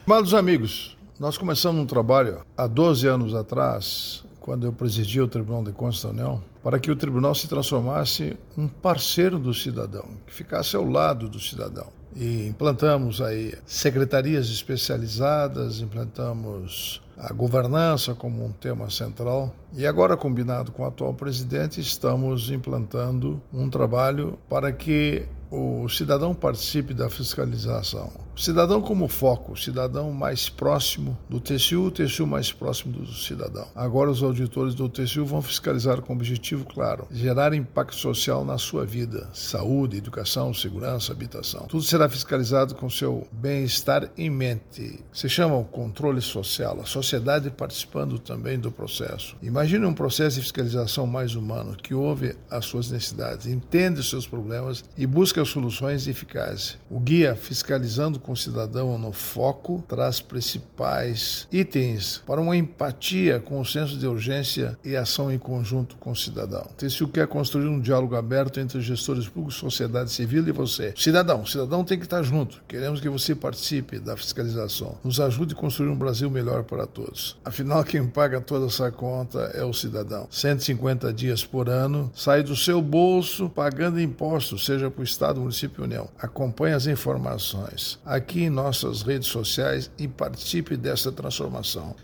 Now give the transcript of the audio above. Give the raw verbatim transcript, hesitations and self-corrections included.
Amados amigos, nós começamos um trabalho há doze anos atrás, quando eu presidia o Tribunal de Contas da União, para que o tribunal se transformasse um parceiro do cidadão, que ficasse ao lado do cidadão. E implantamos aí secretarias especializadas, implantamos a governança como um tema central. E agora, combinado com o atual presidente, estamos implantando um trabalho para que o cidadão participe da fiscalização. O cidadão como foco, o cidadão mais próximo do T C U, o T C U mais próximo do cidadão. Agora os auditores do T C U vão fiscalizar com objetivo claro, gerar impacto social na sua vida, saúde, educação, segurança, habitação. Tudo será fiscalizado com seu bem-estar em mente. Se chama o controle social, a sociedade participando também do processo. Imagine um processo de fiscalização mais humano, que ouve as suas necessidades, entende os seus problemas e busca soluções eficazes. O guia fiscalizando com o cidadão no foco traz principais itens para uma empatia com o senso de urgência e ação em conjunto com o cidadão. O T C U quer construir um diálogo aberto entre os gestores públicos, sociedade civil e você. Cidadão, o cidadão tem que estar junto. Queremos que você participe da fiscalização. Nos ajude a construir um Brasil melhor para todos. Afinal, quem paga toda essa conta é o cidadão. cento e cinquenta dias por ano, sai do seu bolso pagando impostos, seja para o Estado, município e União. Acompanhe as informações aqui em nossas redes sociais e participe dessa transformação.